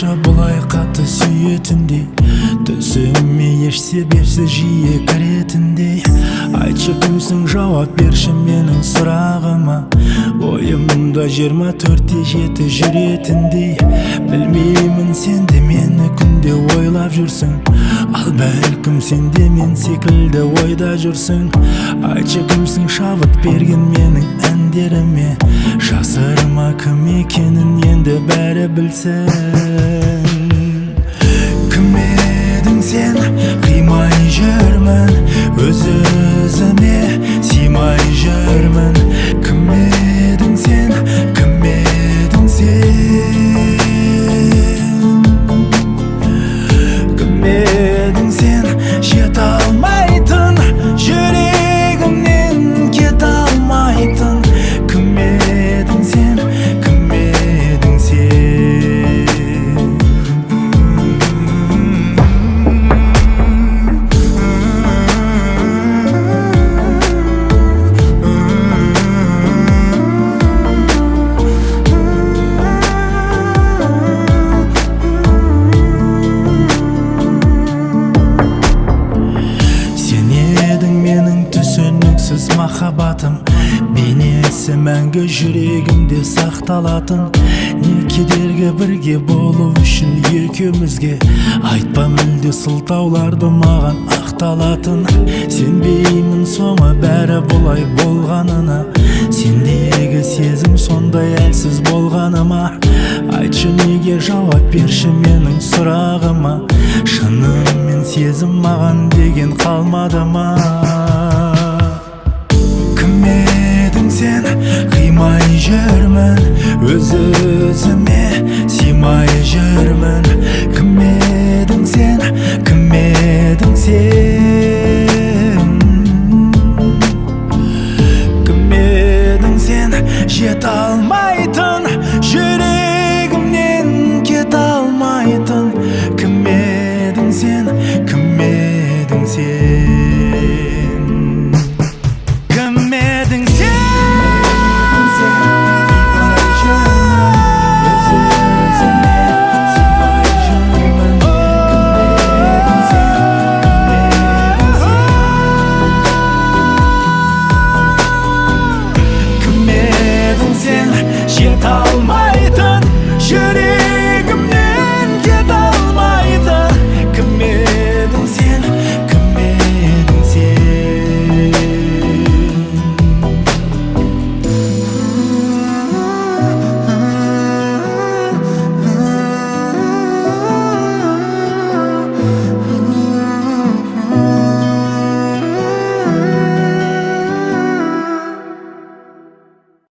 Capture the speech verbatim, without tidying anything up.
Қанша бұлай қатты сүйетіндей, түсіме еш себепсіз жиі кіретіндей. Айтшы кімсің, жауап берші менің сұрағыма. Ойымда жиырма төртте жеті жүретіндей. Білмеймін, сен де мені күнде ойлап жүрсің, ал бәлкім сен де мен секілді ойда жүрсің. Айтшы кімсің, шабыт берген менің әндеріме. Жасырма кім екенін енді бәрі білсін. Кім едің сен, қимай жүрмін, өз-өзіме симай жүрмін. Кім едің сен, кім едің сен, кім едің сен, жете алмайтын, жүрегімнен кете алмайтын. Кім едің сен, кім едің сен. Түсініксіз махаббатым, бейнесі мәңгі жүрегімде сақталатын. Не кедергі бірге болу үшін екеумізге, айтпа мүлде сылтауларды маған ақталатын. Сенбеймін соңы бәрі бұлай болғанына, сендегі сезім сондай әлсіз болғаныма. Айтшы неге, жауап берші менің сұрағыма. Шынымен сезім маған деген қалмады ма? Кім едің сен, қимай жүрмін, өз-өзіме симай жүрмін.